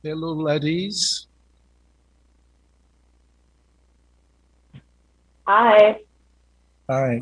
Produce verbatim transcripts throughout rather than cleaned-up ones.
Hello, ladies. Hi. Hi.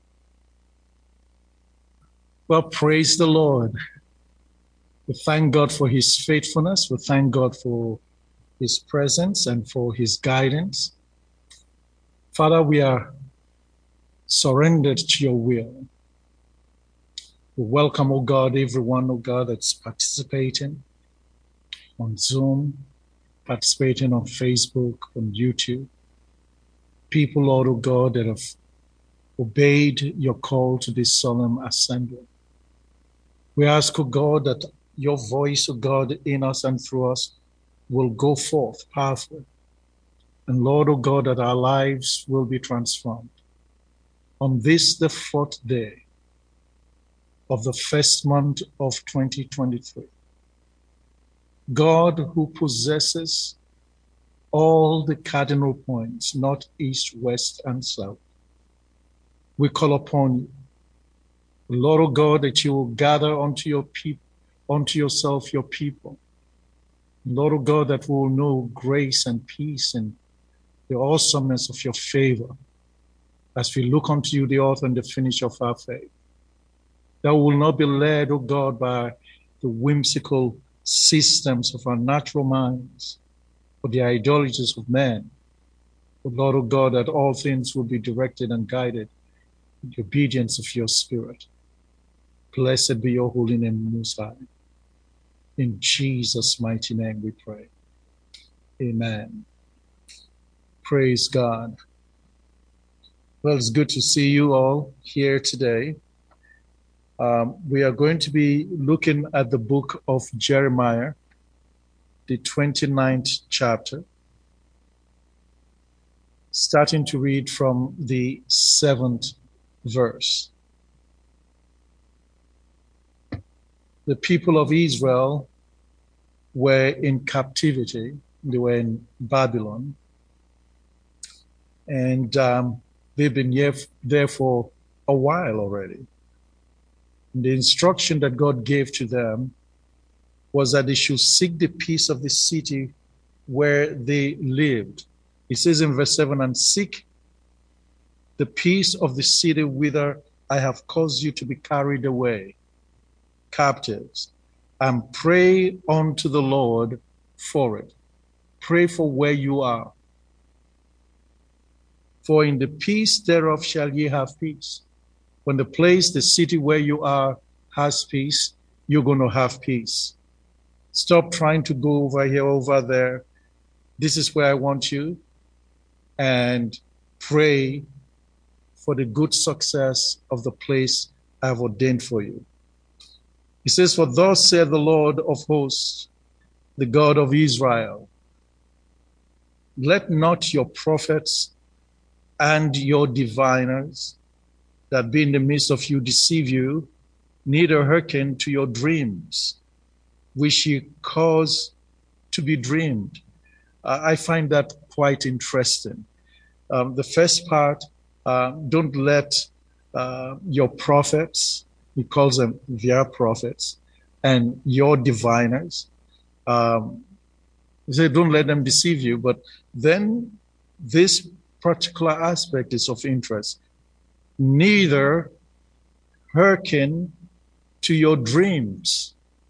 Well, praise the Lord. We thank God for his faithfulness. We thank God for his presence and for his guidance. Father, we are surrendered to your will. We welcome, oh God, everyone, oh God, that's participating on Zoom, participating on Facebook, on YouTube. People, Lord, oh God, that have obeyed your call to this solemn assembly. We ask, oh God, that your voice, oh God, in us and through us will go forth powerfully. And Lord, oh God, that our lives will be transformed. On this, the fourth day of the first month of twenty twenty-three, God, who possesses all the cardinal points, north, east, west, and south, we call upon you. Lord, oh God, that you will gather unto your people, unto yourself your people. Lord, oh God, that we will know grace and peace and the awesomeness of your favor as we look unto you, the author and the finisher of our faith. That we will not be led, oh God, by the whimsical systems of our natural minds or the ideologies of men. But Lord, oh God, that all things will be directed and guided in the obedience of your Spirit. Blessed be your holy name, Most High. In Jesus' mighty name we pray. Amen. Praise God. Well, it's good to see you all here today. Um, we are going to be looking at the book of Jeremiah, the twenty-ninth chapter, starting to read from the seventh verse. The people of Israel were in captivity. They were in Babylon. And um, they've been here, there for a while already. And the instruction that God gave to them was that they should seek the peace of the city where they lived. He says in verse seven, and seek the peace of the city whither I have caused you to be carried away, captives, and pray unto the Lord for it. Pray for where you are. For in the peace thereof shall ye have peace. When the place, the city where you are has peace, you're going to have peace. Stop trying to go over here, over there. This is where I want you. And pray for the good success of the place I have ordained for you. He says, for thus saith the Lord of hosts, the God of Israel, let not your prophets and your diviners that be in the midst of you deceive you, neither hearken to your dreams, which ye cause to be dreamed. Uh, I find that quite interesting. Um, the first part, uh, don't let uh, your prophets, he calls them their prophets, and your diviners, um, he said, don't let them deceive you. But then this particular aspect is of interest. Neither hearken to your dreams,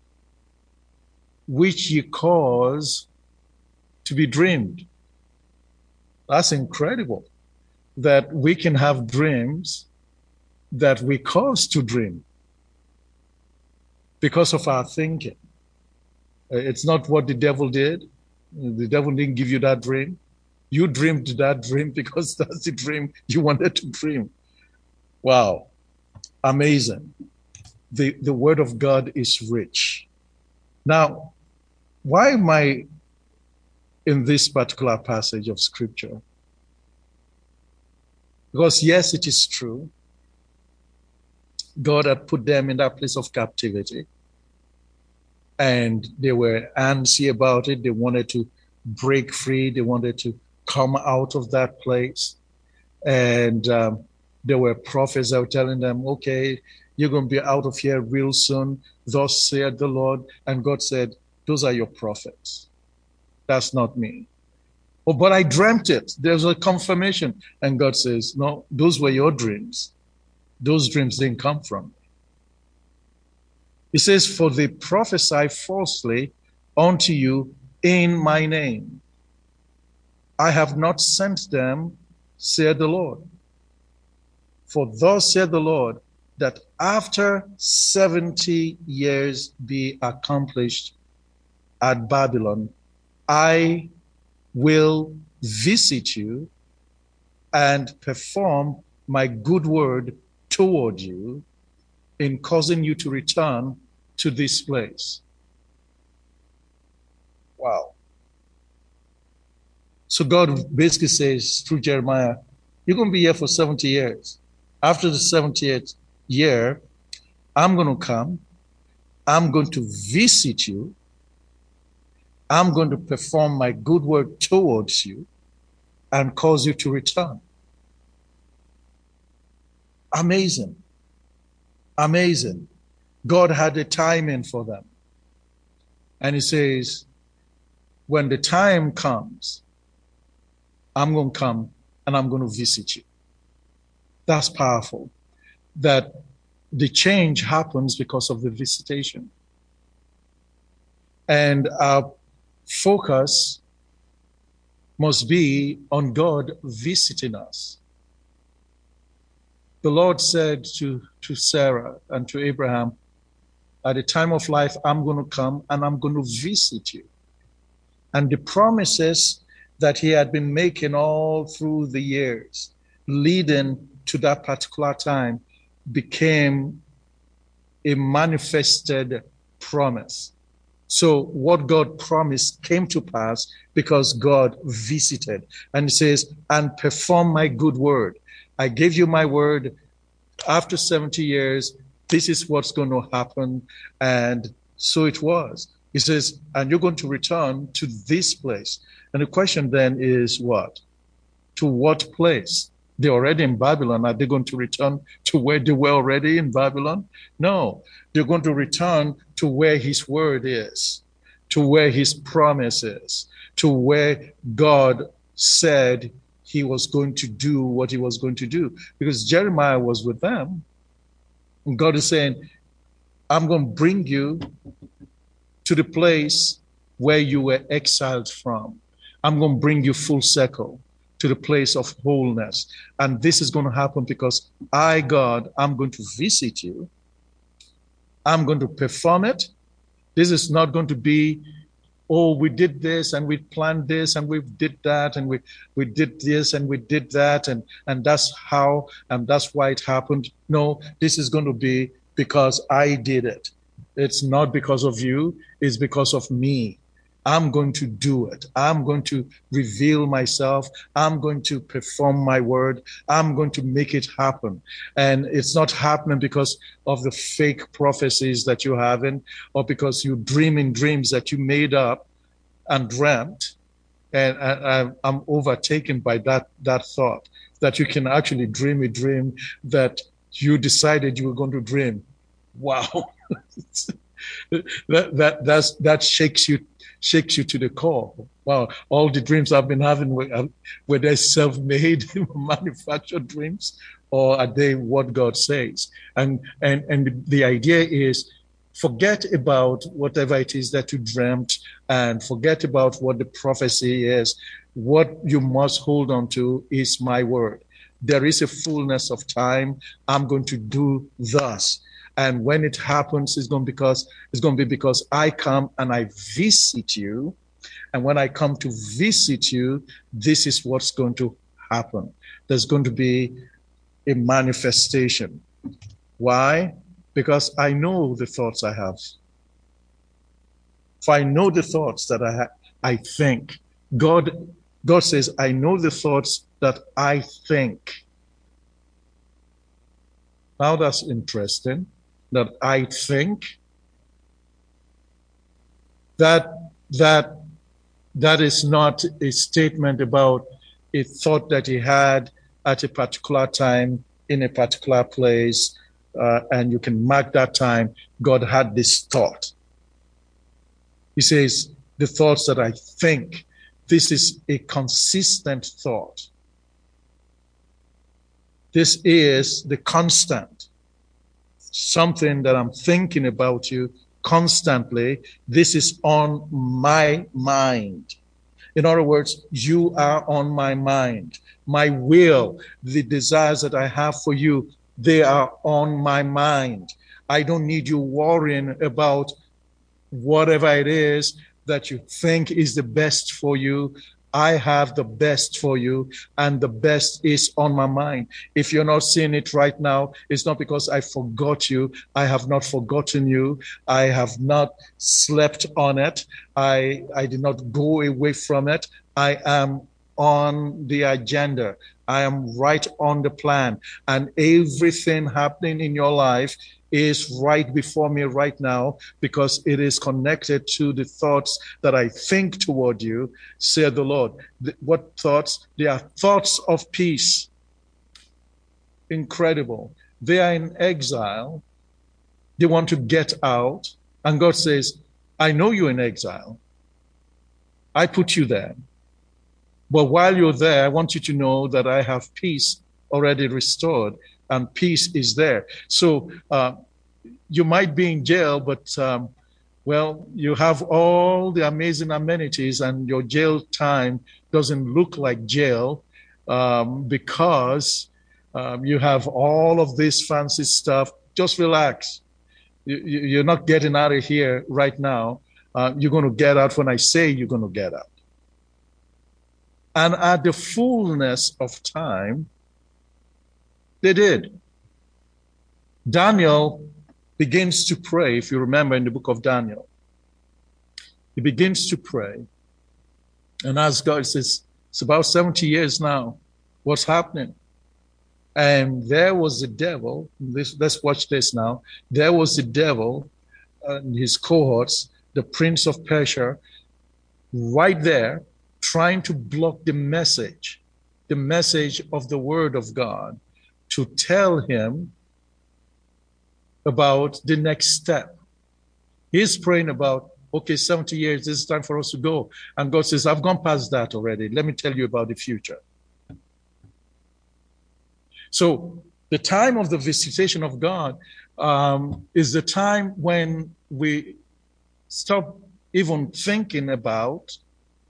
which ye cause to be dreamed. That's incredible that we can have dreams that we cause to dream because of our thinking. It's not what the devil did. The devil didn't give you that dream. You dreamed that dream because that's the dream you wanted to dream. Wow. Amazing. The, the word of God is rich. Now, why am I in this particular passage of scripture? Because yes, it is true. God had put them in that place of captivity. And they were antsy about it. They wanted to break free. They wanted to come out of that place. And um, there were prophets that were telling them, okay, you're going to be out of here real soon. Thus saith the Lord. And God said, those are your prophets. That's not me. Oh, but I dreamt it. There's a confirmation. And God says, no, those were your dreams. Those dreams didn't come from me. He says, for they prophesy falsely unto you in my name. I have not sent them, said the Lord. For thus said the Lord, that after seventy years be accomplished at Babylon, I will visit you and perform my good word toward you in causing you to return to this place. Wow. So God basically says through Jeremiah, you're going to be here for seventy years. After the seventieth year, I'm going to come. I'm going to visit you. I'm going to perform my good word towards you and cause you to return. Amazing. Amazing. God had a timing for them. And he says, when the time comes, I'm going to come and I'm going to visit you. That's powerful. That the change happens because of the visitation. And our focus must be on God visiting us. The Lord said to, to Sarah and to Abraham, at the time of life, I'm going to come and I'm going to visit you. And the promises that he had been making all through the years, leading to that particular time, became a manifested promise. So what God promised came to pass because God visited. And he says, and perform my good word. I gave you my word. After seventy years, this is what's going to happen. And so it was. He says, and you're going to return to this place. And the question then is what? To what place? They're already in Babylon. Are they going to return to where they were already in Babylon? No, they're going to return to where his word is, to where his promise is, to where God said he was going to do what he was going to do. Because Jeremiah was with them. And God is saying, I'm going to bring you to the place where you were exiled from. I'm going to bring you full circle to the place of wholeness. And this is going to happen because I, God, I'm going to visit you. I'm going to perform it. This is not going to be, oh, we did this and we planned this and we did that and we, we did this and we did that and, and that's how and that's why it happened. No, this is going to be because I did it. It's not because of you. It's because of me. I'm going to do it. I'm going to reveal myself. I'm going to perform my word. I'm going to make it happen. And it's not happening because of the fake prophecies that you're having or because you dream in dreams that you made up and dreamt. And I, I'm overtaken by that, that thought that you can actually dream a dream that you decided you were going to dream. Wow. that, that, that's, that shakes you shakes you to the core. Wow, all the dreams I've been having, were, were they self-made, manufactured dreams, or are they what God says? And and and the idea is, forget about whatever it is that you dreamt, and forget about what the prophecy is. What you must hold on to is my word. There is a fullness of time. I'm going to do thus. And when it happens, it's going to because it's going to be because I come and I visit you. And when I come to visit you, this is what's going to happen. There's going to be a manifestation. Why? Because I know the thoughts I have. If I know the thoughts that I have, I think. God, God says, I know the thoughts that I think. Now that's interesting. That I think that that that is not a statement about a thought that he had at a particular time in a particular place, uh, and you can mark that time. God had this thought. He says, the thoughts that I think. This is a consistent thought. This is the constant. Something that I'm thinking about you constantly. This is on my mind. In other words, you are on my mind. My will, the desires that I have for you, they are on my mind. I don't need you worrying about whatever it is that you think is the best for you. I have the best for you, and the best is on my mind. If you're not seeing it right now, it's not because I forgot you. I have not forgotten you. I have not slept on it. I, I did not go away from it. I am on the agenda. I am right on the plan, and everything happening in your life is right before me right now, because it is connected to the thoughts that I think toward you, said the Lord. What thoughts? They are thoughts of peace. Incredible. They are in exile. They want to get out. And God says, I know you're in exile. I put you there. But while you're there, I want you to know that I have peace already restored, and peace is there. So uh, you might be in jail, but, um, well, you have all the amazing amenities, and your jail time doesn't look like jail um, because um, you have all of this fancy stuff. Just relax. You, you're not getting out of here right now. Uh, you're going to get out when I say you're going to get out. And at the fullness of time, they did. Daniel begins to pray, if you remember in the book of Daniel. He begins to pray and ask God, says, it's about seventy years now. What's happening? And there was the devil. This, let's watch this now. There was the devil and his cohorts, the prince of Persia, right there, trying to block the message, the message of the word of God, to tell him about the next step. He's praying about, okay, seventy years, this is time for us to go. And God says, I've gone past that already. Let me tell you about the future. So the time of the visitation of God um, is the time when we stop even thinking about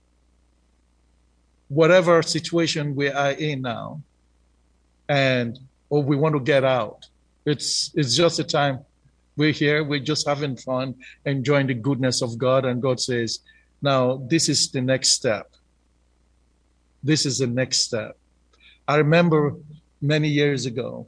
whatever situation we are in now, and or we want to get out. It's it's just a time we're here, we're just having fun, enjoying the goodness of God, and God says, now this is the next step. This is the next step. I remember many years ago,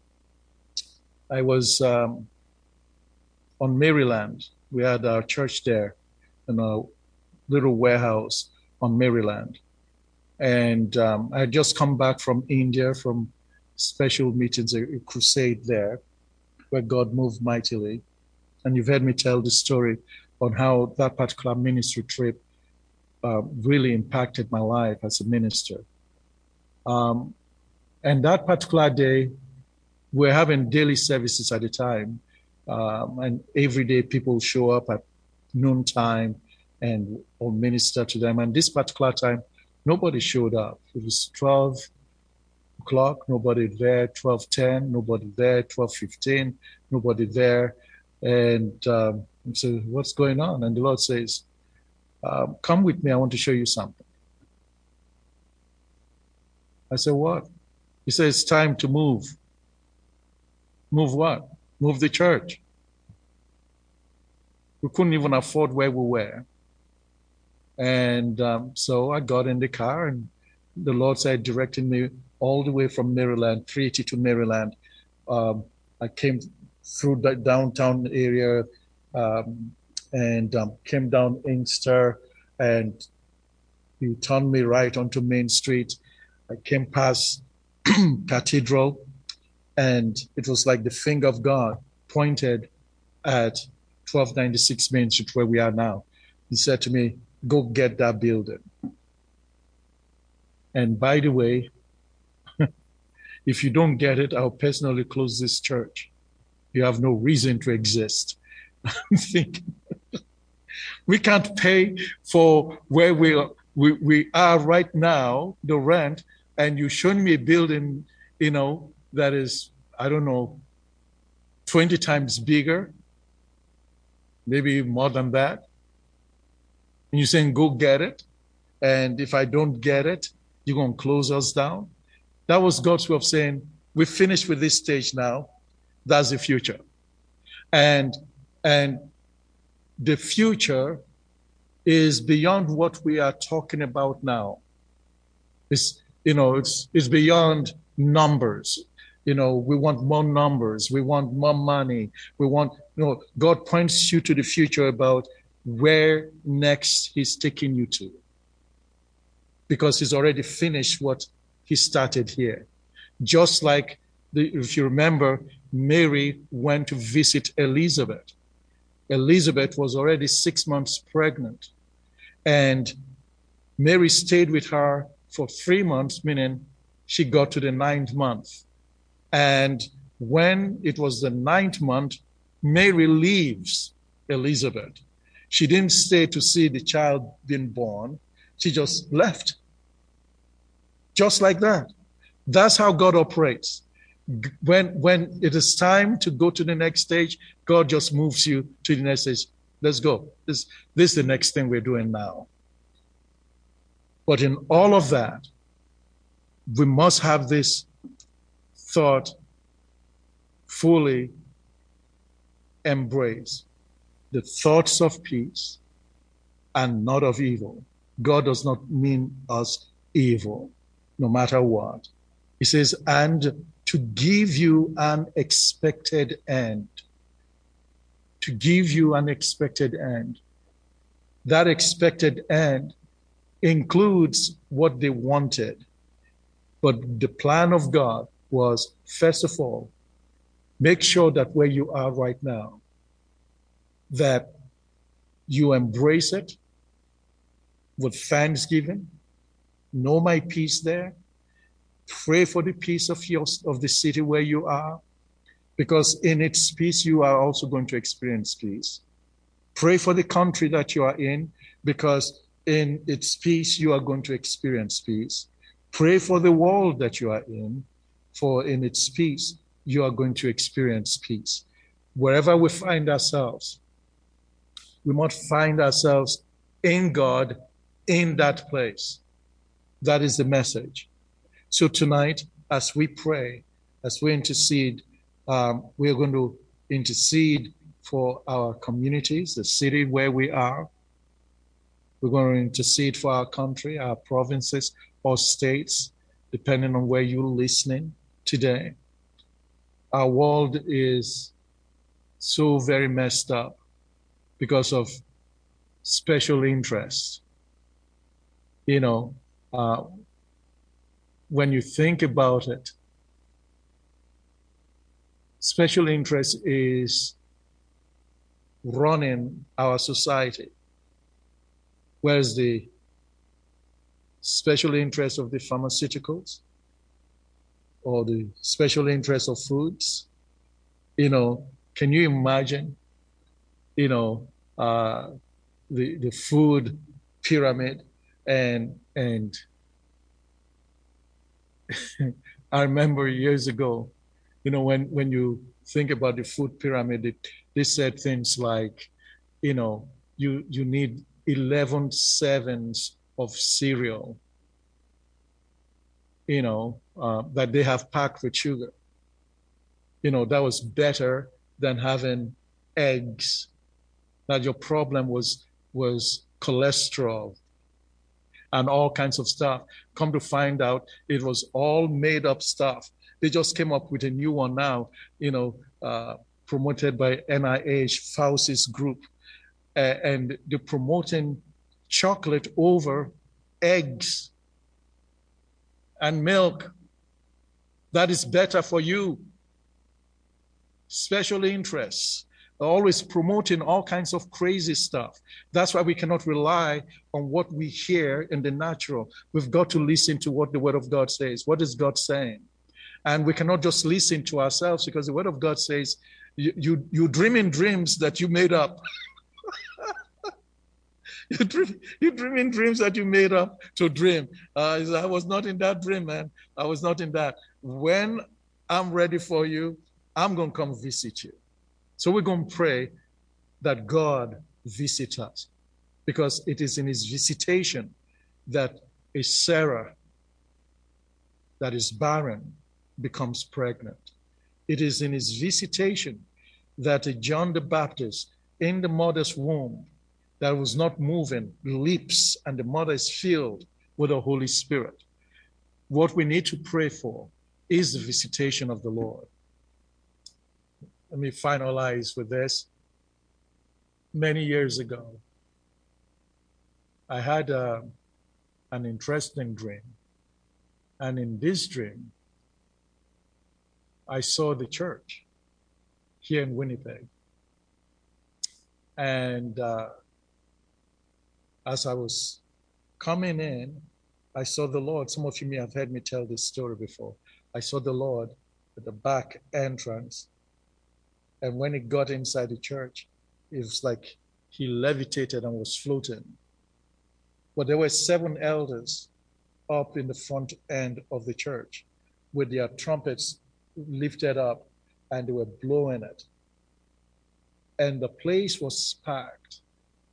I was um, on Maryland. We had our church there in a little warehouse on Maryland. And um, I had just come back from India from special meetings, a, a crusade there, where God moved mightily. And you've heard me tell the story on how that particular ministry trip uh, really impacted my life as a minister. Um, and that particular day, we're having daily services at the time. Um, and every day people show up at noontime and we'll minister to them. And this particular time, nobody showed up. It was twelve o'clock, nobody there, twelve ten, nobody there, twelve fifteen, nobody there. And um, so what's going on? And the Lord says, um, come with me, I want to show you something. I said, what? He says, it's time to move. Move what? Move the church. We couldn't even afford where we were. And um, so I got in the car, and the Lord said, directing me all the way from Maryland, three eighty-two Maryland. Um, I came through the downtown area um, and um, came down Inkster, and he turned me right onto Main Street. I came past Cathedral, and it was like the finger of God pointed at twelve ninety-six Main Street, where we are now. He said to me, go get that building. And by the way, if you don't get it, I'll personally close this church. You have no reason to exist. I'm thinking, We can't pay for where we are, we, we are right now, the rent, and you showing me a building, you know, that is, I don't know, twenty times bigger, maybe more than that. And you're saying, go get it. And if I don't get it, you're going to close us down. That was God's way of saying, we're finished with this stage now. That's the future. And, and the future is beyond what we are talking about now. It's, you know, it's, it's beyond numbers. You know, we want more numbers. We want more money. We want, you know, God points you to the future about where next he's taking you to. Because he's already finished what he started here. Just like, the, if you remember, Mary went to visit Elizabeth. Elizabeth was already six months pregnant. And Mary stayed with her for three months, meaning she got to the ninth month. And when it was the ninth month, Mary leaves Elizabeth. She didn't stay to see the child being born. She just left. Just like that. That's how God operates. When, when it is time to go to the next stage, God just moves you to the next stage. Let's go. This, this is the next thing we're doing now. But in all of that, we must have this thought fully embrace the thoughts of peace and not of evil. God does not mean us evil, no matter what. He says, and to give you an expected end. To give you an expected end. That expected end includes what they wanted. But the plan of God was, first of all, make sure that where you are right now, that you embrace it with thanksgiving. Know my peace there. Pray for the peace of your, of the city where you are, because in its peace, you are also going to experience peace. Pray for the country that you are in, because in its peace, you are going to experience peace. Pray for the world that you are in, for in its peace, you are going to experience peace. Wherever we find ourselves, we must find ourselves in God, in that place. That is the message. So tonight, as we pray, as we intercede, um, we are going to intercede for our communities, the city where we are. We're going to intercede for our country, our provinces, or states, depending on where you're listening today. Our world is so very messed up because of special interests. You know, uh, when you think about it, special interest is running our society, whereas the special interest of the pharmaceuticals or the special interest of foods, you know, can you imagine, you know, uh, the the food pyramid and and I remember years ago, you know, when when you think about the food pyramid, it, they said things like, you know, you you need eleven sevens of cereal, you know, uh, that they have packed with sugar. You know, that was better than having eggs. That your problem was was cholesterol and all kinds of stuff. Come to find out, it was all made up stuff. They just came up with a new one now, you know, uh, promoted by N I H, Fauci's group. Uh, and they're promoting chocolate over eggs and milk. That is better for you. Special interests are always promoting all kinds of crazy stuff. That's why we cannot rely on what we hear in the natural. We've got to listen to what the Word of God says. What is God saying? And we cannot just listen to ourselves, because the Word of God says, you, you, you dream in dreams that you made up. You dream, you dreaming dreams that you made up to dream. Uh, I was not in that dream, man. I was not in that. When I'm ready for you, I'm going to come visit you. So we're going to pray that God visit us, because it is in his visitation that a Sarah that is barren becomes pregnant. It is in his visitation that a John the Baptist in the mother's womb that was not moving leaps, and the mother is filled with the Holy Spirit. What we need to pray for is the visitation of the Lord. Let me finalize with this. Many years ago, I had uh, an interesting dream. And in this dream, I saw the church here in Winnipeg. And uh, as I was coming in, I saw the Lord. Some of you may have heard me tell this story before. I saw the Lord at the back entrance. And when he got inside the church, it was like he levitated and was floating. But there were seven elders up in the front end of the church with their trumpets lifted up, and they were blowing it. And the place was packed.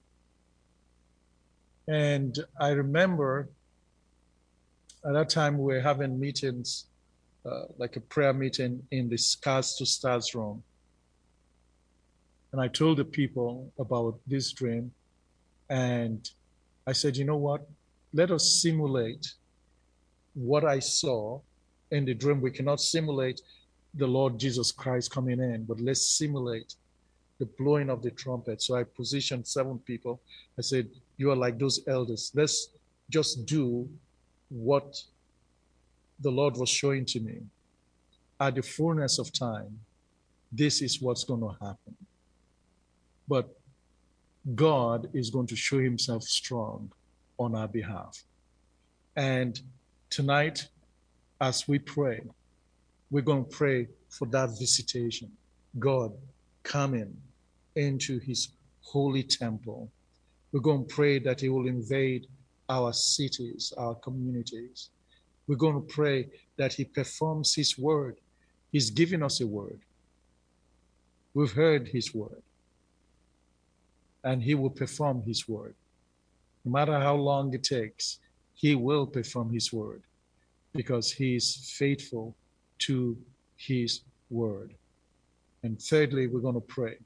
And I remember at that time we were having meetings, uh, like a prayer meeting in the Scars to Stars room. And I told the people about this dream. And I said, you know what? Let us simulate what I saw in the dream. We cannot simulate the Lord Jesus Christ coming in, but let's simulate the blowing of the trumpet. So I positioned seven people. I said, you are like those elders. Let's just do what the Lord was showing to me. At the fullness of time, this is what's going to happen. But God is going to show himself strong on our behalf. And tonight, as we pray, we're going to pray for that visitation. God coming into his holy temple. We're going to pray that he will invade our cities, our communities. We're going to pray that he performs his word. He's given us a word. We've heard his word. And he will perform his word. No matter how long it takes, he will perform his word, because he is faithful to his word. And thirdly, we're going to pray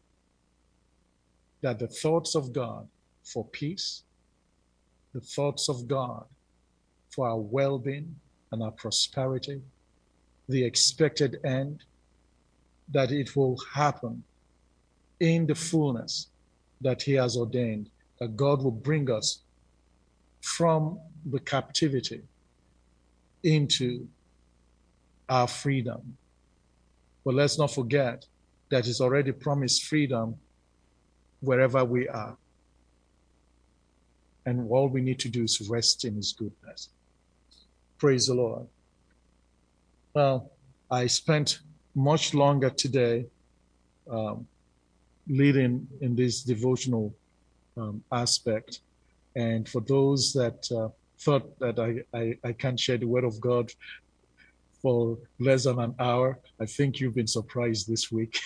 that the thoughts of God for peace, the thoughts of God for our well-being and our prosperity, the expected end, that it will happen in the fullness that he has ordained, that God will bring us from the captivity into our freedom. But let's not forget that he's already promised freedom wherever we are. And all we need to do is rest in his goodness. Praise the Lord. Well, I spent much longer today um, leading in this devotional um, aspect. And for those that uh, thought that I, I, I can't share the word of God for less than an hour, I think you've been surprised this week.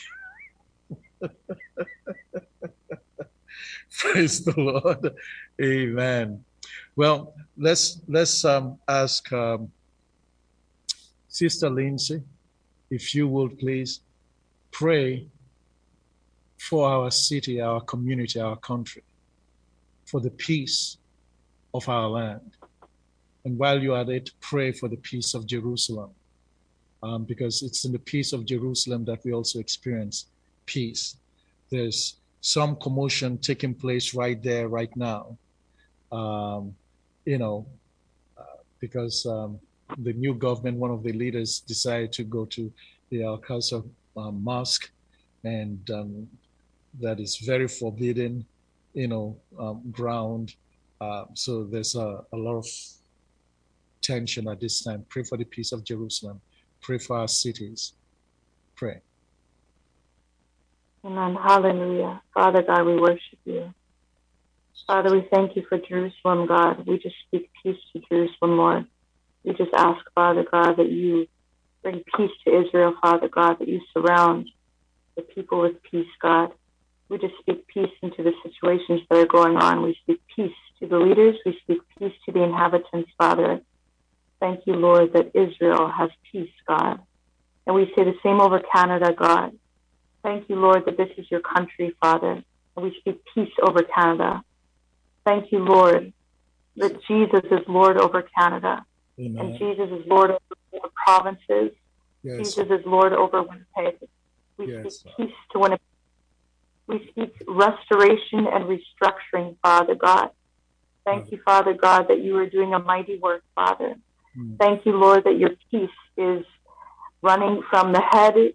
Praise the Lord. Amen. Well, let's let's um, ask um, Sister Lindsay, if you would please pray for our city, our community, our country, for the peace of our land. And while you are at it, pray for the peace of Jerusalem, um, because it's in the peace of Jerusalem that we also experience peace. There's some commotion taking place right there, right now, um, you know, uh, because um, the new government, one of the leaders decided to go to the Al-Aqsa uh, Mosque, and um, that is very forbidden, you know, um, ground. Uh, so there's a, a lot of tension at this time. Pray for the peace of Jerusalem. Pray for our cities. Pray. Amen. Hallelujah. Father God, we worship you. Father, we thank you for Jerusalem, God. We just speak peace to Jerusalem, Lord. We just ask, Father God, that you bring peace to Israel, Father God, that you surround the people with peace, God. We just speak peace into the situations that are going on. We speak peace to the leaders. We speak peace to the inhabitants, Father. Thank you, Lord, that Israel has peace, God. And we say the same over Canada, God. Thank you, Lord, that this is your country, Father. And we speak peace over Canada. Thank you, Lord, that Jesus is Lord over Canada. Amen. And Jesus is Lord over the provinces. Yes. Jesus is Lord over Winnipeg. We Yes. speak peace to Winnipeg. We speak restoration and restructuring, Father God. Thank you, Father God, that you are doing a mighty work, Father. Mm. Thank you, Lord, that your peace is running from the head to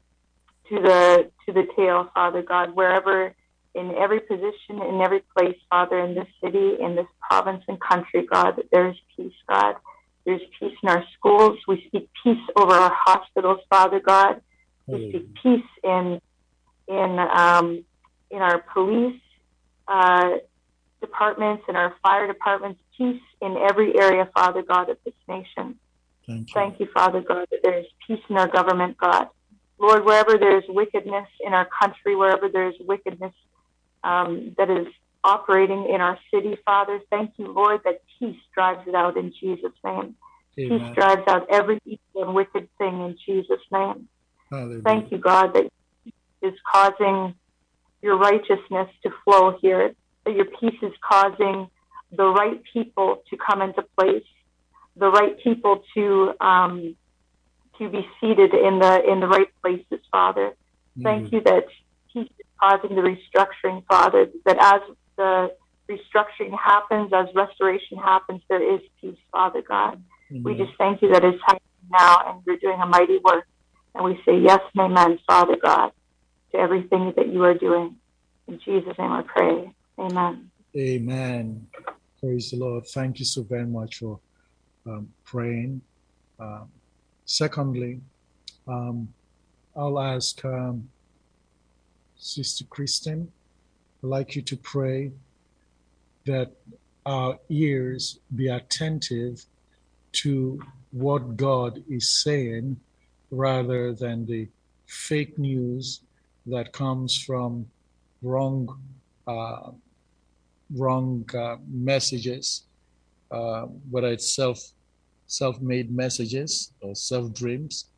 the to the tail, Father God, wherever, in every position, in every place, Father, in this city, in this province and country, God, that there is peace, God. There's peace in our schools. We speak peace over our hospitals, Father God. We speak peace in in um, in our police uh, departments, in our fire departments, peace in every area, Father God, of this nation. Thank you. Thank you, Father God, that there is peace in our government, God. Lord, wherever there is wickedness in our country, wherever there is wickedness um, that is operating in our city, Father, thank you, Lord, that peace drives it out in Jesus' name. Amen. Peace drives out every evil and wicked thing in Jesus' name. Hallelujah. Thank you, God, that is causing your righteousness to flow here, that your peace is causing the right people to come into place, the right people to um, to be seated in the in the right places, Father. Mm-hmm. Thank you that peace is causing the restructuring, Father, that as the restructuring happens, as restoration happens, there is peace, Father God. Mm-hmm. We just thank you that it's happening now and you're doing a mighty work. And we say yes and amen, Father God, to everything that you are doing. In Jesus' name I pray. Amen. Amen. Praise the Lord. Thank you so very much for um, praying. Um, secondly, um, I'll ask um, Sister Kristen, I'd like you to pray that our ears be attentive to what God is saying rather than the fake news that comes from wrong uh, wrong uh, messages, uh, whether it's self self-made messages or self-dreams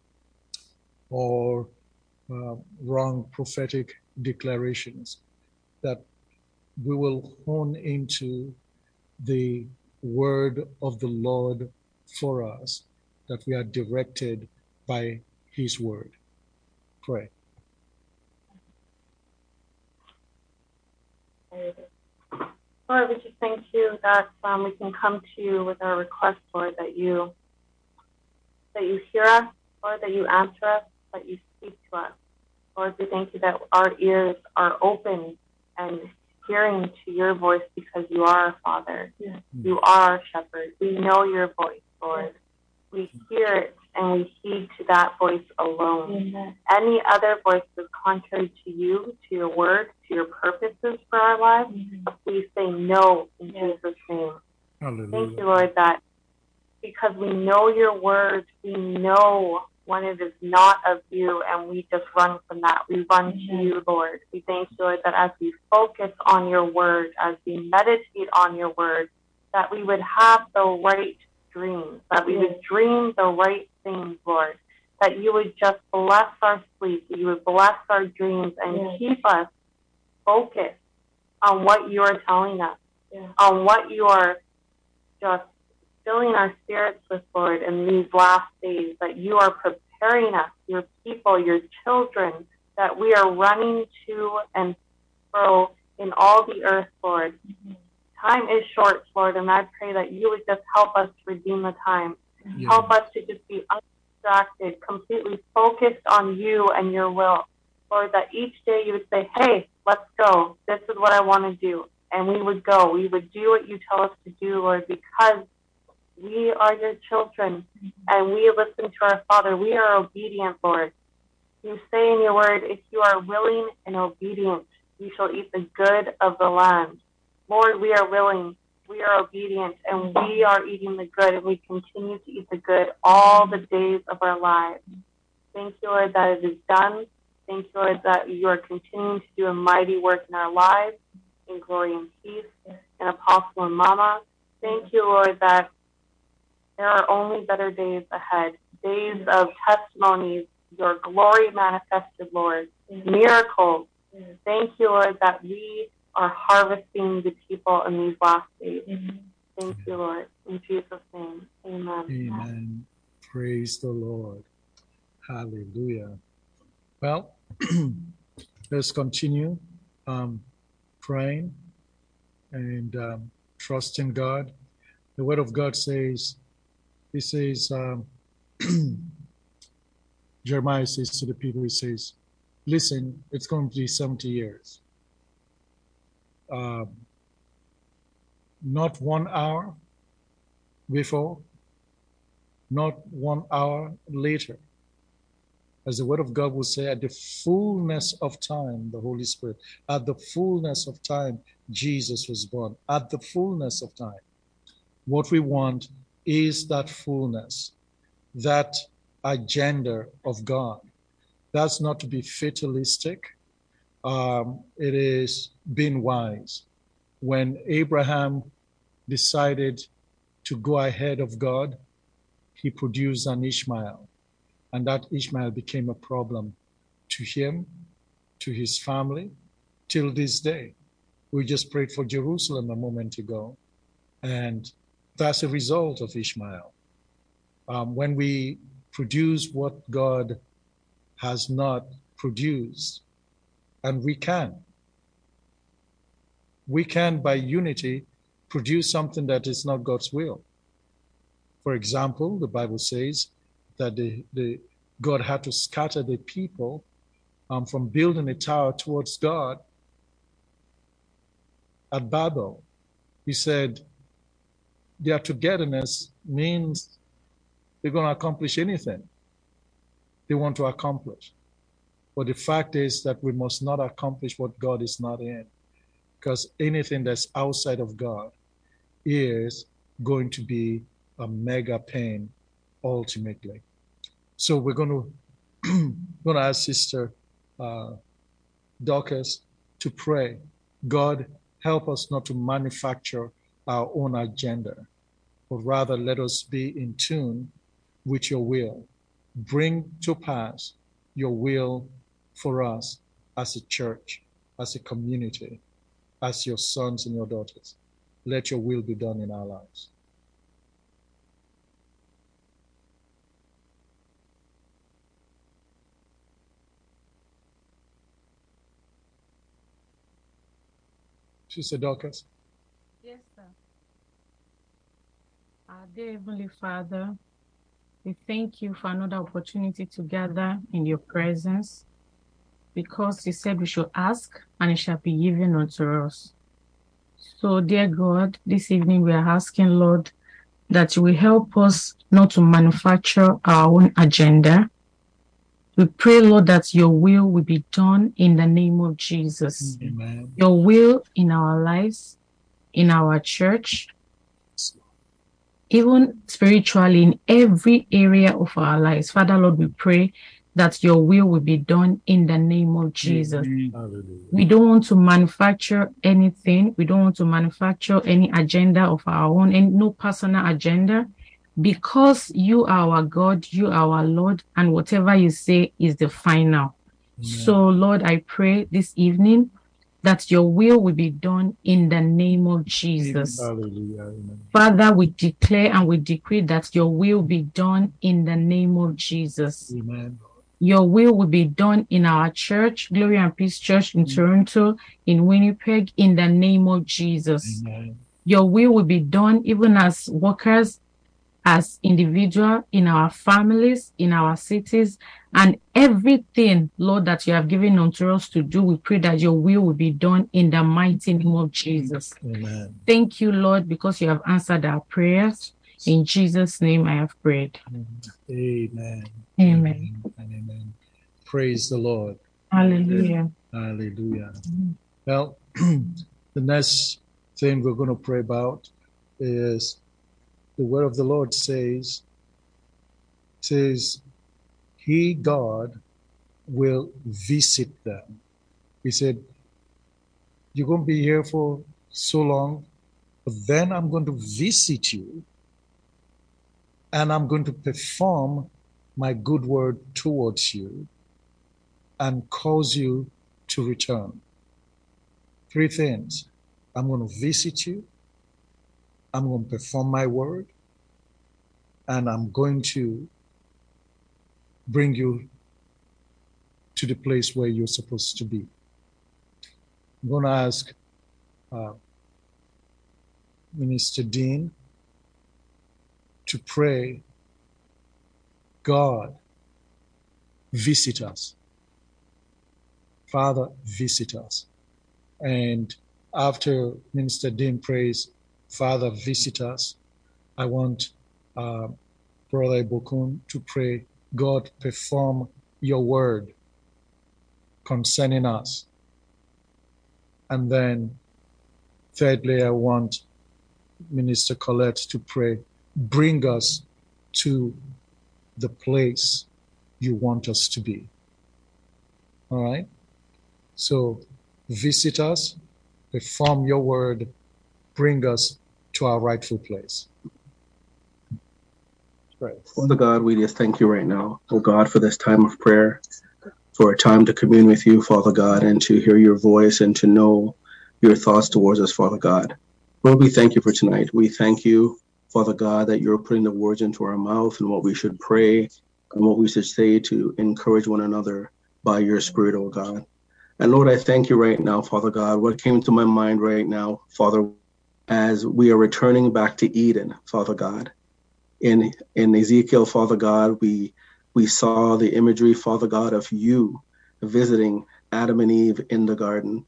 or uh, wrong prophetic declarations, that we will hone into the word of the Lord for us, that we are directed by his word. Pray. Lord, we just thank you that um, we can come to you with our request, Lord, that you that you hear us, Lord, that you answer us, that you speak to us. Lord, we thank you that our ears are open and hearing to your voice because you are our Father. Yeah. You are our shepherd. We know your voice, Lord. We hear it and we heed to that voice alone. Amen. Any other voice is contrary to you, to your word, to your purposes for our lives. Mm-hmm. We say no in yes. Jesus' name. Hallelujah. Thank you, Lord, that because we know your word, we know when it is not of you, and we just run from that. We run mm-hmm. to you, Lord. We thank you, Lord, that as we focus on your word, as we meditate on your word, that we would have the right dreams, that we would dream the right things, Lord, that you would just bless our sleep, that you would bless our dreams and yes. keep us focused on what you are telling us, yes. on what you are just filling our spirits with, Lord, in these last days, that you are preparing us, your people, your children, that we are running to and fro in all the earth, Lord. Mm-hmm. Time is short, Lord, and I pray that you would just help us to redeem the time. Yeah. Help us to just be undistracted, completely focused on you and your will. Lord, that each day you would say, hey, let's go. This is what I want to do. And we would go. We would do what you tell us to do, Lord, because we are your children and we listen to our Father. We are obedient, Lord. You say in your word, if you are willing and obedient, you shall eat the good of the land. Lord, we are willing, we are obedient, and we are eating the good, and we continue to eat the good all the days of our lives. Thank you, Lord, that it is done. Thank you, Lord, that you are continuing to do a mighty work in our lives, in Glory and Peace, and Apostle and Mama. Thank you, Lord, that there are only better days ahead, days of testimonies, your glory manifested, Lord, miracles. Thank you, Lord, that we are harvesting the people in these last days. Thank you, Lord. In Jesus' name, amen. Amen. Praise the Lord. Hallelujah. Well, let's continue um, praying and um, trusting God. The Word of God says, He says, um, Jeremiah says to the people, he says, listen, it's going to be seventy years. Um, not one hour before, not one hour later. As the Word of God will say, at the fullness of time, the Holy Spirit, at the fullness of time, Jesus was born. At the fullness of time. What we want is that fullness, that agenda of God. That's not to be fatalistic. Um, it is being wise. When Abraham decided to go ahead of God, he produced an Ishmael. And that Ishmael became a problem to him, to his family, till this day. We just prayed for Jerusalem a moment ago. And that's a result of Ishmael. Um, when we produce what God has not produced, and we can, we can, by unity, produce something that is not God's will. For example, the Bible says that the, the God had to scatter the people um, from building a tower towards God at Babel. He said their togetherness means they're going to accomplish anything they want to accomplish. But the fact is that we must not accomplish what God is not in, because anything that's outside of God is going to be a mega pain ultimately. So we're going to going to ask Sister uh, Dorcas to pray. God, help us not to manufacture our own agenda, but rather let us be in tune with your will. Bring to pass your will for us as a church, as a community, as your sons and your daughters. Let your will be done in our lives. Sister Dorcas. Yes, sir. Our dear Heavenly Father, we thank you for another opportunity to gather in your presence, because you said we should ask and it shall be given unto us. So, dear God, this evening we are asking, Lord, that you will help us not to manufacture our own agenda. We pray, Lord, that your will will be done in the name of Jesus. Amen. Your will in our lives, in our church, even spiritually, in every area of our lives. Father, Lord, we pray that your will will be done in the name of Jesus. Hallelujah. We don't want to manufacture anything. We don't want to manufacture any agenda of our own, and no personal agenda, because you are our God, you are our Lord, and whatever you say is the final. Amen. So, Lord, I pray this evening that your will will be done in the name of Jesus. Hallelujah. Amen. Father, we declare and we decree that your will be done in the name of Jesus. Amen. Your will will be done in our church, Glory and Peace Church in Toronto, in Winnipeg, in the name of Jesus. Amen. Your will will be done even as workers, as individuals, in our families, in our cities, and everything, Lord, that you have given unto us to do. We pray that your will will be done in the mighty name of Jesus. Amen. Thank you, Lord, because you have answered our prayers. In Jesus' name I have prayed. Amen. Amen. And amen. Praise the Lord. Hallelujah. Hallelujah. Well, the next thing we're going to pray about is the word of the Lord says, says, He, God, will visit them. He said, you're going to be here for so long, but then I'm going to visit you and I'm going to perform my good word towards you and cause you to return. Three things. I'm going to visit you, I'm going to perform my word, and I'm going to bring you to the place where you're supposed to be. I'm going to ask uh, Minister Dean to pray, God, visit us. Father, visit us. And after Minister Dean prays, Father, visit us, I want uh, Brother Ibokun to pray, God, perform your word concerning us. And then thirdly, I want Minister Colette to pray, bring us to the place you want us to be. All right? So visit us, perform your word, bring us to our rightful place. Right. Father God, we just thank you right now, oh God, for this time of prayer, for a time to commune with you, Father God, and to hear your voice and to know your thoughts towards us, Father God. Lord, we thank you for tonight. We thank you, Father God, that you're putting the words into our mouth and what we should pray and what we should say to encourage one another by your Spirit, oh God. And Lord, I thank you right now, Father God. What came to my mind right now, Father, as we are returning back to Eden, Father God. In in Ezekiel, Father God, we we saw the imagery, Father God, of you visiting Adam and Eve in the garden.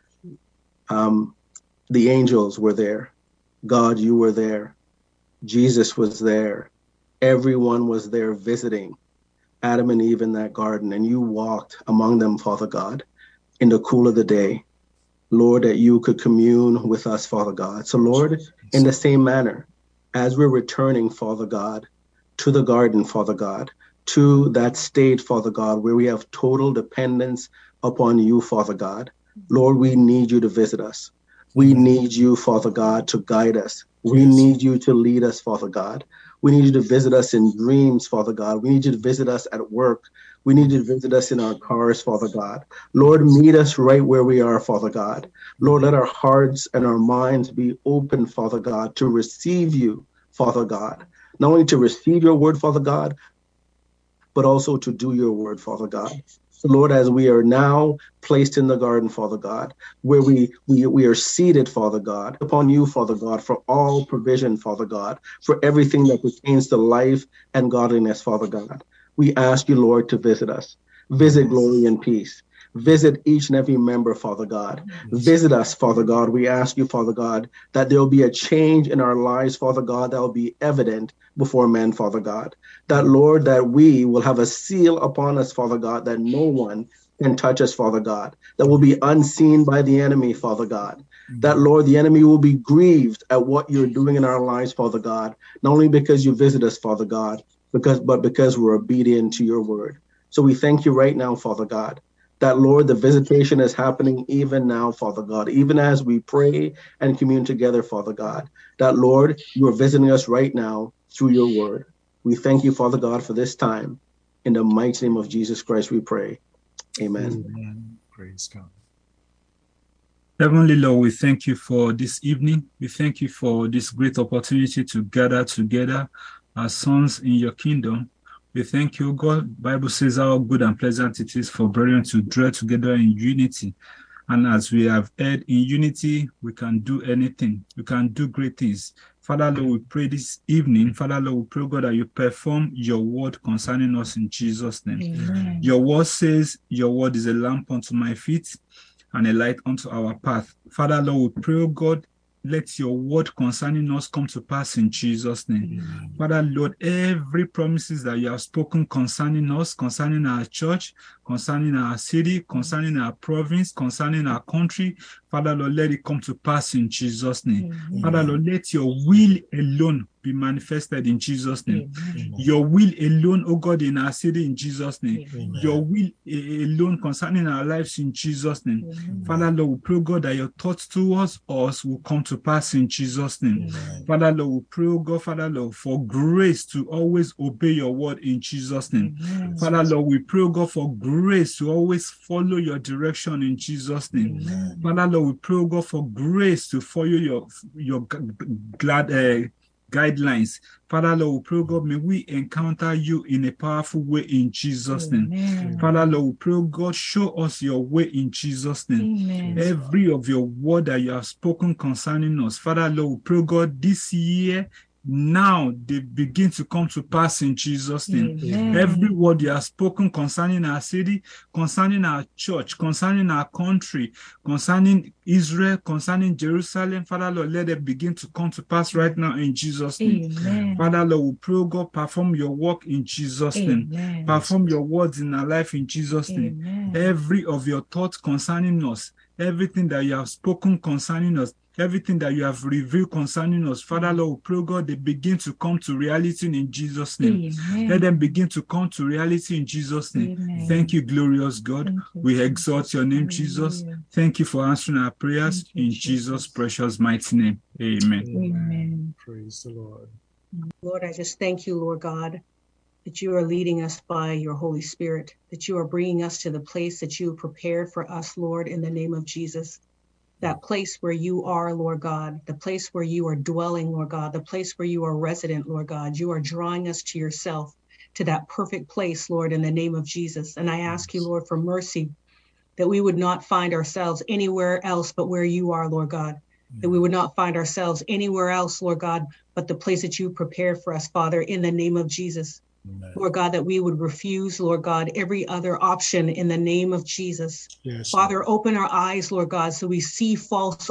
Um, the angels were there. God, you were there. Jesus was there. Everyone was there visiting Adam and Eve in that garden, and you walked among them, Father God, in the cool of the day. Lord, that you could commune with us, Father God. So, Lord, in the same manner, as we're returning, Father God, to the garden, Father God, to that state, Father God, where we have total dependence upon you, Father God. Lord, we need you to visit us. We need you, Father God, to guide us. We need you to lead us, Father God. We need you to visit us in dreams, Father God. We need you to visit us at work. We need you to visit us in our cars, Father God. Lord, meet us right where we are, Father God. Lord, let our hearts and our minds be open, Father God, to receive you, Father God. Not only to receive your word, Father God, but also to do your word, Father God. So Lord, as we are now placed in the garden, Father God, where we, we, we are seated, Father God, upon you, Father God, for all provision, Father God, for everything that pertains to life and godliness, Father God. We ask you, Lord, to visit us. Visit Glory and Peace. Visit each and every member, Father God. Visit us, Father God. We ask you, Father God, that there will be a change in our lives, Father God, that will be evident before men, Father God. That, Lord, that we will have a seal upon us, Father God, that no one can touch us, Father God. That will be unseen by the enemy, Father God. That, Lord, the enemy will be grieved at what you're doing in our lives, Father God, not only because you visit us, Father God, because but because we're obedient to your word. So we thank you right now, Father God, that, Lord, the visitation is happening even now, Father God, even as we pray and commune together, Father God, that, Lord, you are visiting us right now through your word. We thank you, Father God, for this time. In the mighty name of Jesus Christ, we pray. Amen. Amen. Praise God. Heavenly Lord, we thank you for this evening. We thank you for this great opportunity to gather together as sons in your kingdom. We thank you, God. The Bible says how good and pleasant it is for brethren to dwell together in unity. And as we have heard, in unity, we can do anything. We can do great things. Father, Lord, we pray this evening, Father, Lord, we pray, God, that you perform your word concerning us in Jesus' name. Amen. Your word says, your word is a lamp unto my feet and a light unto our path. Father, Lord, we pray, God, let your word concerning us come to pass in Jesus' name. Amen. Father, Lord, every promises that you have spoken concerning us, concerning our church, concerning our city, concerning our province, concerning our country, Father, Lord, let it come to pass in Jesus' name. Amen. Father, Lord, let your will alone be manifested in Jesus' name. Amen. Your will alone, oh God, in our city in Jesus' name. Amen. Your will a- alone concerning our lives in Jesus' name. Amen. Father, Lord, we pray, God, that your thoughts towards us will come to pass in Jesus' name. Amen. Father, Lord, we pray, oh God, Father, Lord, for grace to always obey your word in Jesus' name. Amen. Father, Lord, we pray, oh God, for grace to always follow your direction in Jesus' name. Amen. Father, Lord, we pray, oh God, for grace to follow your, your g- g- glad uh, guidelines. Father, Lord, we pray, oh God, may we encounter you in a powerful way in Jesus' name. Amen. Father, Lord, we pray, oh God, show us your way in Jesus' name. Amen. Every of your word that you have spoken concerning us, Father, Lord, we pray, oh God, this year, now they begin to come to pass in Jesus' name. Amen. Every word you have spoken concerning our city, concerning our church, concerning our country, concerning Israel, concerning Jerusalem, Father, Lord, let it begin to come to pass right now in Jesus' name. Amen. Father, Lord, we pray, oh God, perform your work in Jesus' name. Amen. Perform your words in our life in Jesus' name. Amen. Every of your thoughts concerning us, everything that you have spoken concerning us, everything that you have revealed concerning us, Father, Lord, we pray, God, they begin to come to reality in Jesus' name. Amen. Let them begin to come to reality in Jesus' name. Amen. Thank you, glorious God. Thank you, We Jesus. exalt your name, Jesus. Hallelujah. Thank you for answering our prayers Thank you, in Jesus. Jesus' precious mighty name. Amen. Amen. Praise the Lord. Lord, I just thank you, Lord God, that you are leading us by your Holy Spirit, that you are bringing us to the place that you have prepared for us, Lord, in the name of Jesus. That place where you are, Lord God, the place where you are dwelling, Lord God, the place where you are resident, Lord God. You are drawing us to yourself, to that perfect place, Lord, in the name of Jesus. And I ask you, Lord, for mercy, that we would not find ourselves anywhere else but where you are, Lord God. That we would not find ourselves anywhere else, Lord God, but the place that you prepared for us, Father, in the name of Jesus. Amen. Lord God, that we would refuse, Lord God, every other option in the name of Jesus. Yes, Father, Lord. open our eyes, Lord God, so we see false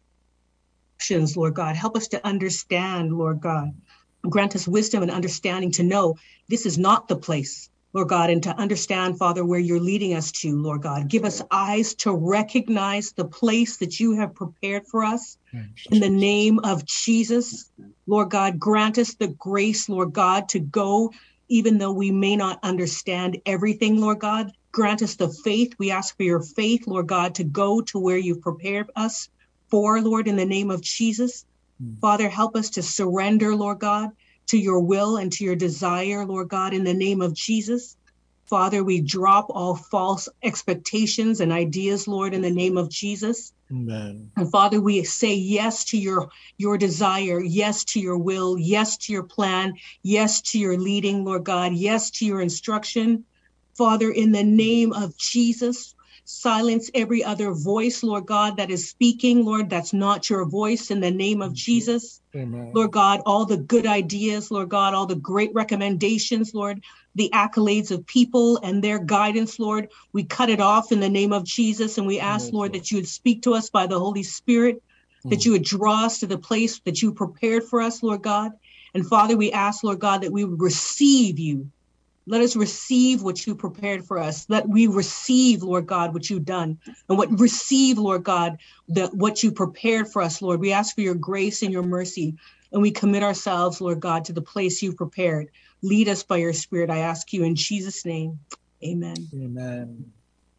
options, Lord God. Help us to understand, Lord God. Grant us wisdom and understanding to know this is not the place, Lord God, and to understand, Father, where you're leading us to, Lord God. Give us eyes to recognize the place that you have prepared for us. In the name of Jesus, Lord God, grant us the grace, Lord God, to go, even though we may not understand everything, Lord God. Grant us the faith. We ask for your faith, Lord God, to go to where you've prepared us for, Lord, in the name of Jesus. Father, help us to surrender, Lord God, to your will and to your desire, Lord God, in the name of Jesus. Father, we drop all false expectations and ideas, Lord, in the name of Jesus. Amen. And Father, we say yes to your, your desire, yes to your will, yes to your plan, yes to your leading, Lord God, yes to your instruction. Father, in the name of Jesus, silence every other voice, Lord God, that is speaking, Lord, that's not your voice, in the name of Jesus. Amen. Lord God, all the good ideas, Lord God, all the great recommendations, Lord, the accolades of people and their guidance, Lord, we cut it off in the name of Jesus. And we ask, Yes, Lord, Lord. that you would speak to us by the Holy Spirit, that Mm. you would draw us to the place that you prepared for us, Lord God. And Father, we ask, Lord God, that we would receive you. Let us receive what you prepared for us. Let we receive, Lord God, what you've done, and what receive, Lord God, the, what you prepared for us, Lord. We ask for your grace and your mercy, and we commit ourselves, Lord God, to the place you've prepared. Lead us by your Spirit, I ask you in Jesus' name. Amen. Amen.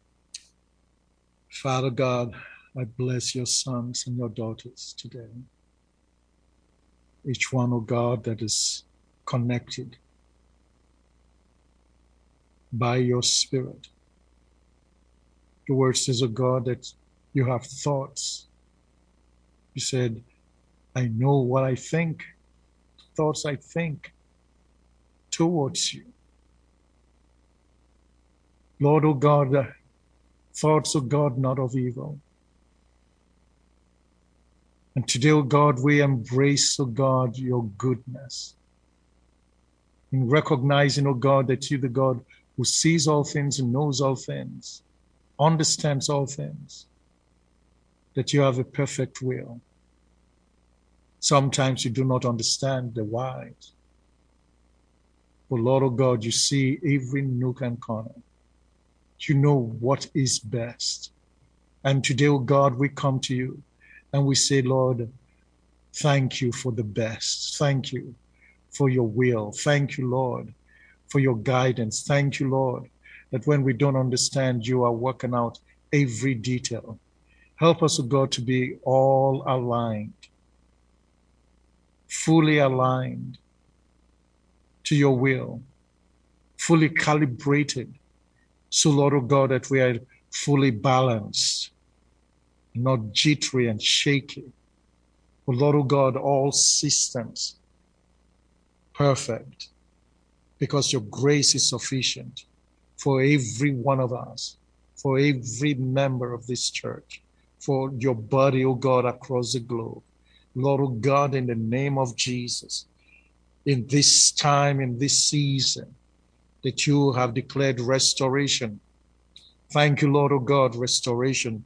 Father God, I bless your sons and your daughters today. Each one, oh God, that is connected by your Spirit. The word says, oh God, that you have thoughts. You said, I know what I think, thoughts I think towards you. Lord, oh God, uh, thoughts of God, not of evil. And today, oh God, we embrace, oh God, your goodness. In recognizing, oh God, that you're the God who sees all things and knows all things, understands all things, that you have a perfect will. Sometimes you do not understand the whys. But Lord, oh God, you see every nook and corner. You know what is best. And today, oh God, we come to you and we say, Lord, thank you for the best. Thank you for your will. Thank you, Lord, for your guidance. Thank you, Lord, that when we don't understand, you are working out every detail. Help us, oh God, to be all aligned, fully aligned to your will, fully calibrated. So, Lord, oh God, that we are fully balanced, not jittery and shaky. But Lord, oh God, all systems perfect, because your grace is sufficient for every one of us, for every member of this church, for your body, oh God, across the globe. Lord, oh God, in the name of Jesus, in this time, in this season, that you have declared restoration. Thank you, Lord, oh God, restoration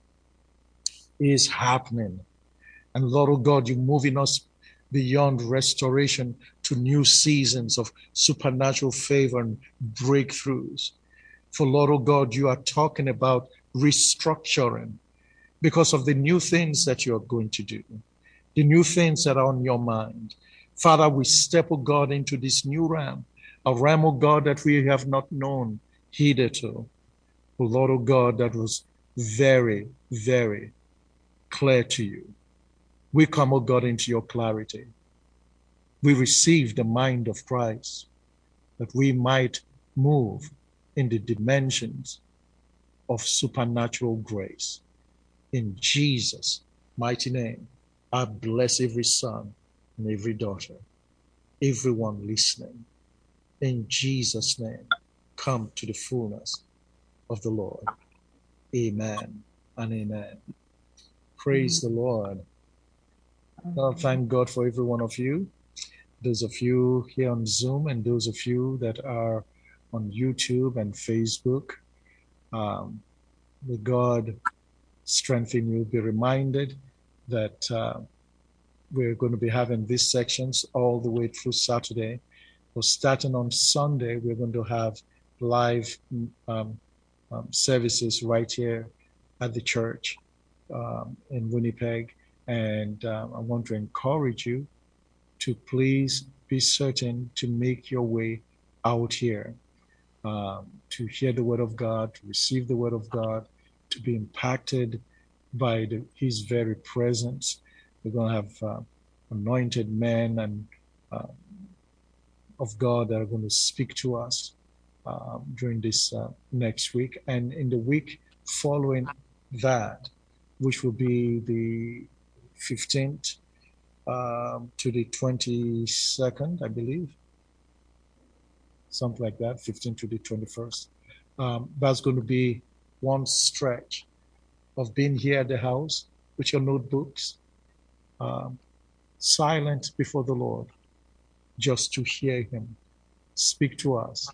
is happening. And Lord, oh God, you're moving us beyond restoration to new seasons of supernatural favor and breakthroughs. For Lord, oh God, you are talking about restructuring because of the new things that you are going to do, the new things that are on your mind. Father, we step, oh God, into this new realm, a realm, oh God, that we have not known hitherto. Oh Lord, oh God, that was very, very clear to you. We come, oh God, into your clarity. We receive the mind of Christ, that we might move in the dimensions of supernatural grace. In Jesus' mighty name, I bless every son and every daughter, everyone listening. In Jesus' name, come to the fullness of the Lord. Amen and amen. Praise the Lord. Well, thank God for every one of you. Those of you here on Zoom and those of you that are on YouTube and Facebook. Um, may God strengthen you. Be reminded that uh, we're going to be having these sections all the way through Saturday. Well, starting on Sunday, we're going to have live um, um, services right here at the church um, in Winnipeg. And um, I want to encourage you to please be certain to make your way out here, um, to hear the word of God, to receive the word of God, to be impacted by the, his very presence. We're going to have uh, anointed men and uh, of God that are going to speak to us uh, during this uh, next week. And in the week following that, which will be the fifteenth um, to the twenty-second, I believe, something like that, fifteenth to the twenty-first. Um, that's going to be one stretch of being here at the house with your notebooks, um, silent before the Lord, just to hear him speak to us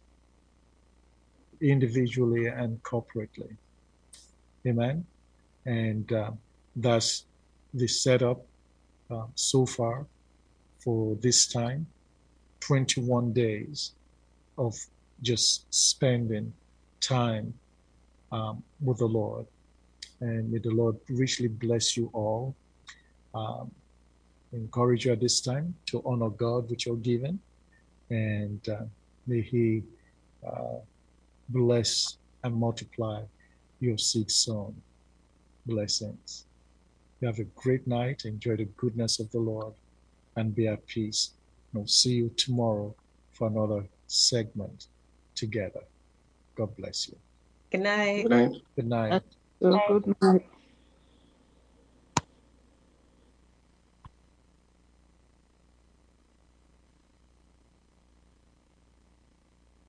individually and corporately. Amen. And uh, that's the setup uh, so far for this time, twenty-one days of just spending time um, with the Lord. And may the Lord richly bless you all. Um, encourage you at this time to honor God with your giving. And uh, may he uh, bless and multiply your seed sown. Blessings. You have a great night. Enjoy the goodness of the Lord and be at peace. And we'll see you tomorrow for another segment together. God bless you. Good night. Good night. Good night. Good night.